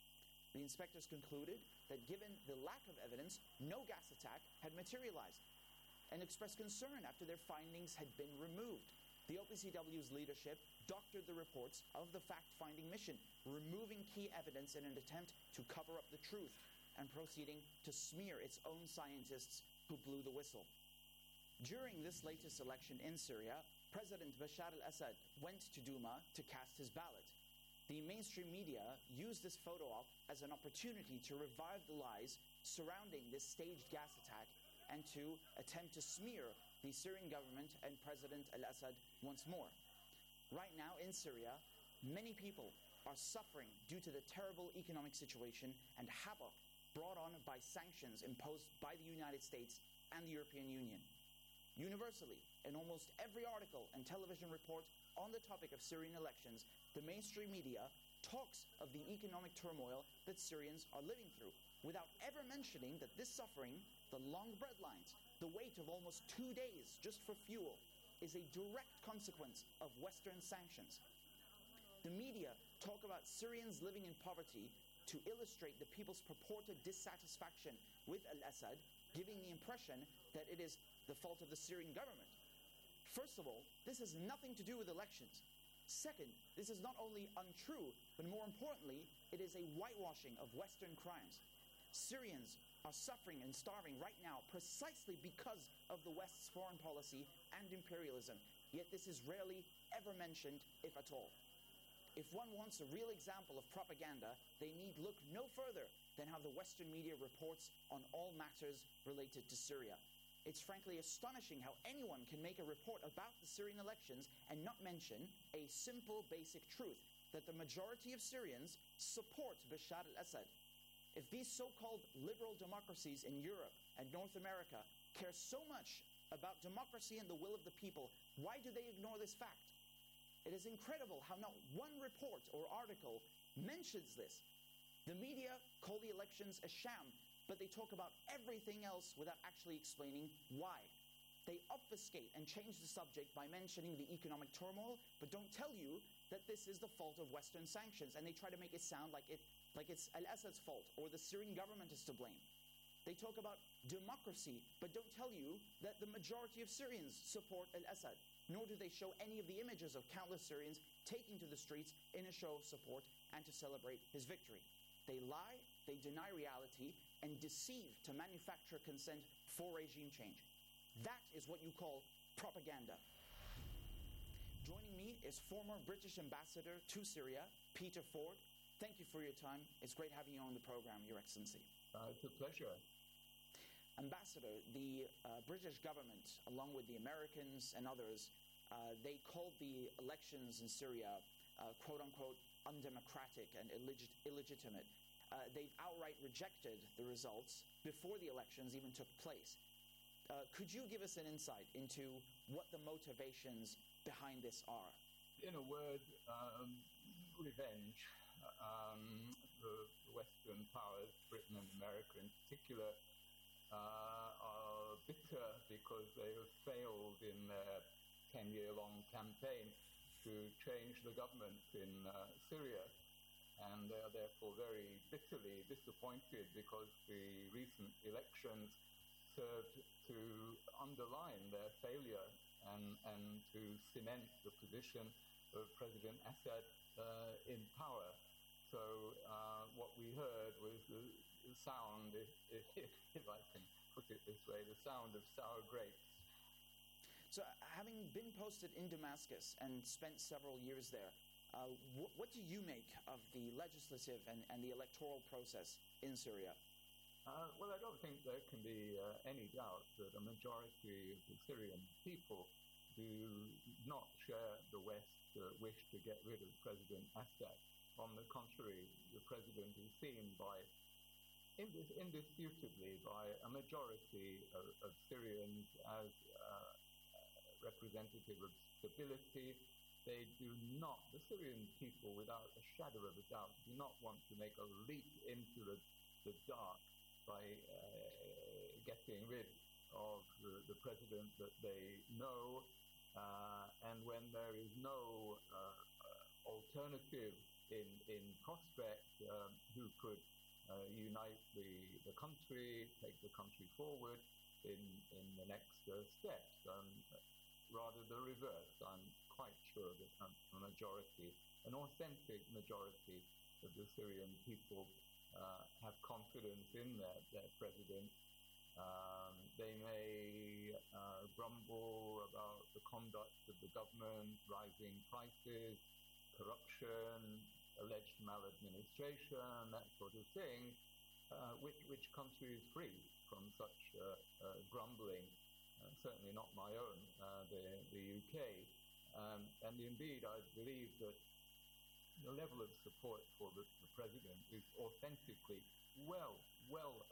The inspectors concluded that given the lack of evidence, no gas attack had materialized, and expressed concern after their findings had been removed. The OPCW's leadership doctored the reports of the fact-finding mission, removing key evidence in an attempt to cover up the truth and proceeding to smear its own scientists who blew the whistle. During this latest election in Syria, President Bashar al-Assad went to Duma to cast his ballot. The mainstream media used this photo op as an opportunity to revive the lies surrounding this staged gas attack and to attempt to smear the Syrian government and President al-Assad once more. Right now in Syria, many people are suffering due to the terrible economic situation and havoc brought on by sanctions imposed by the United States and the European Union. Universally, in almost every article and television report on the topic of Syrian elections, the mainstream media talks of the economic turmoil that Syrians are living through, without ever mentioning that this suffering, the long bread lines, the wait of almost 2 days just for fuel, is a direct consequence of Western sanctions. The media talk about Syrians living in poverty to illustrate the people's purported dissatisfaction with al-Assad, giving the impression that it is the fault of the Syrian government. First of all, this has nothing to do with elections. Second, this is not only untrue, but more importantly, it is a whitewashing of Western crimes. Syrians are suffering and starving right now precisely because of the West's foreign policy and imperialism, yet this is rarely ever mentioned, if at all. If one wants a real example of propaganda, they need look no further than how the Western media reports on all matters related to Syria. It's frankly astonishing how anyone can make a report about the Syrian elections and not mention a simple basic truth, that the majority of Syrians support Bashar al-Assad. If these so-called liberal democracies in Europe and North America care so much about democracy and the will of the people, why do they ignore this fact? It is incredible how not one report or article mentions this. The media call the elections a sham, but they talk about everything else without actually explaining why. They obfuscate and change the subject by mentioning the economic turmoil, but don't tell you that this is the fault of Western sanctions, and they try to make it sound like it's al-Assad's fault or the Syrian government is to blame. They talk about democracy, but don't tell you that the majority of Syrians support al-Assad, nor do they show any of the images of countless Syrians taking to the streets in a show of support and to celebrate his victory. They lie, they deny reality, and deceive to manufacture consent for regime change. That is what you call propaganda. Joining me is former British ambassador to Syria, Peter Ford. Thank you for your time. It's great having you on the program, Your Excellency. It's a pleasure. Ambassador, the British government, along with the Americans and others, they called the elections in Syria, quote-unquote, undemocratic and illegitimate. They've outright rejected the results before the elections even took place. Could you give us an insight into what the motivations behind this are? In a word, revenge. The Western powers, Britain and America in particular, are bitter because they have failed in their 10-year-long campaign to change the government in Syria. And they are therefore very bitterly disappointed because the recent elections served to underline their failure and to cement the position of President Assad in power. So what we heard was the sound, if I can put it this way, the sound of sour grapes. So having been posted in Damascus and spent several years there, what do you make of the legislative and the electoral process in Syria? Well, I don't think there can be any doubt that a majority of the Syrian people do not share the West's wish to get rid of President Assad. On the contrary, the president is seen indisputably by a majority of Syrians as representative of stability. They do not, the Syrian people, without a shadow of a doubt, do not want to make a leap into the dark by getting rid of the president that they know. And when there is no alternative in prospect, who could unite the country, take the country forward in the next steps. Rather the reverse. I'm quite sure that a majority, an authentic majority of the Syrian people have confidence in their president. They may grumble about the conduct of the government, rising prices, corruption, alleged maladministration, that sort of thing. Which country is free from such grumbling? Certainly not my own, the UK. And indeed, I believe that the level of support for the president is authentically well